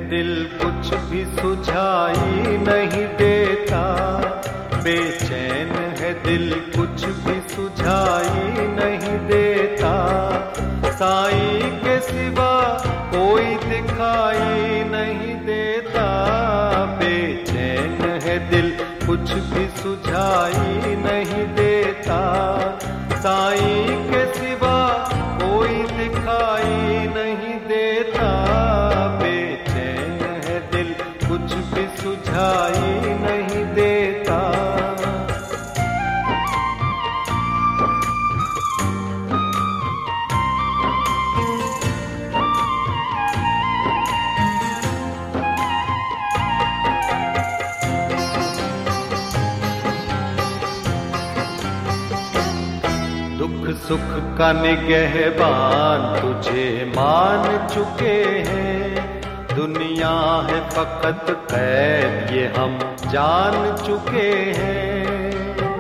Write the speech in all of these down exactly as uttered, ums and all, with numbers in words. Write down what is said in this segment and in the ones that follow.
दिल कुछ भी सुझाई नहीं देता, बेचैन है दिल कुछ भी सुझाई नहीं देता। साईं के सिवा कोई दिखाई नहीं देता, बेचैन है दिल कुछ भी सुझाई नहीं देता। साईं के सिवा कोई दिखाई नहीं देता, बेचैन है दिल कुछ भी सुझाई नहीं देता। दुख सुख का निगहबान तुझे मान चुके हैं, दुनिया है फकत कैद ये हम जान चुके हैं।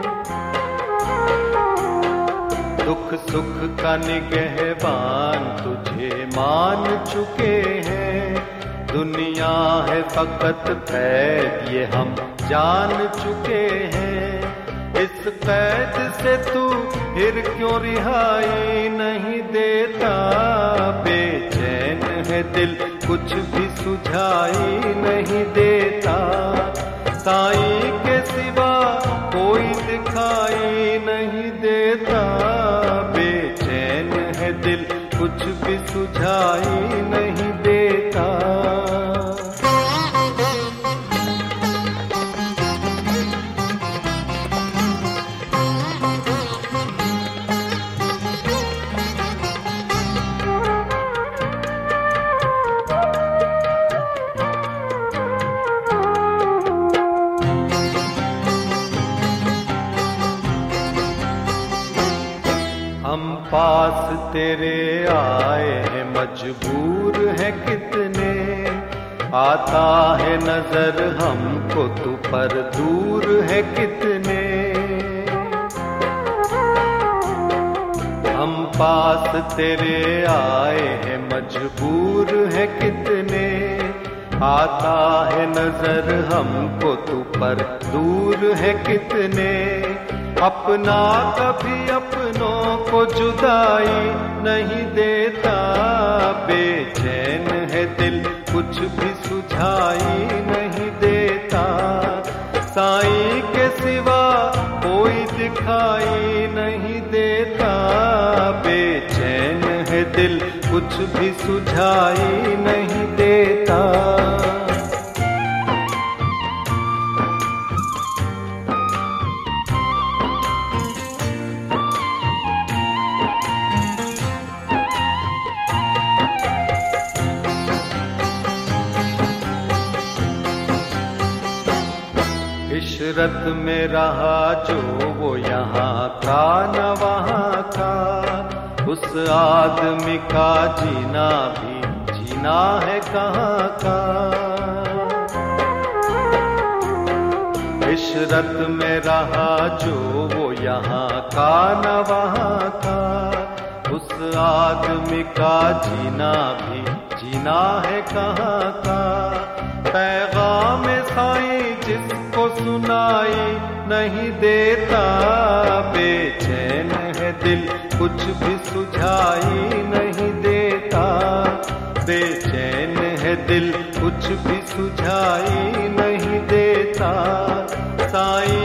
दुख सुख का निगहबान तुझे मान चुके हैं, दुनिया है फकत कैद ये हम जान चुके हैं। इस कैद से तू फिर क्यों रिहाई नहीं देता, बेचैन है दिल कुछ भी सुझाई नहीं देता। साईं के सिवा कोई दिखाई नहीं देता, बेचैन है दिल कुछ भी सुझाई नहीं देता। हम पास तेरे आए हैं मजबूर है कितने, आता है नजर हमको तू पर दूर है कितने। हम पास तेरे आए हैं मजबूर है कितने, आता है नजर हमको तू पर दूर है कितने। अपना कभी अपनों को जुदाई नहीं देता, बेचैन है दिल कुछ भी सुझाई नहीं देता। साईं के सिवा कोई दिखाई नहीं देता, बेचैन है दिल कुछ भी सुझाई नहीं देता। इशरत में रहा जो वो यहाँ का न वहाँ का, उस आदमी का जीना भी जीना है कहाँ का। इशरत में रहा जो वो यहाँ का न वहाँ का, उस आदमी का जीना भी जीना है कहाँ का। पैगाम साईं जिसको सुनाई नहीं देता, बेचैन है दिल कुछ भी सुझाई नहीं देता। बेचैन है दिल कुछ भी सुझाई नहीं देता। साईं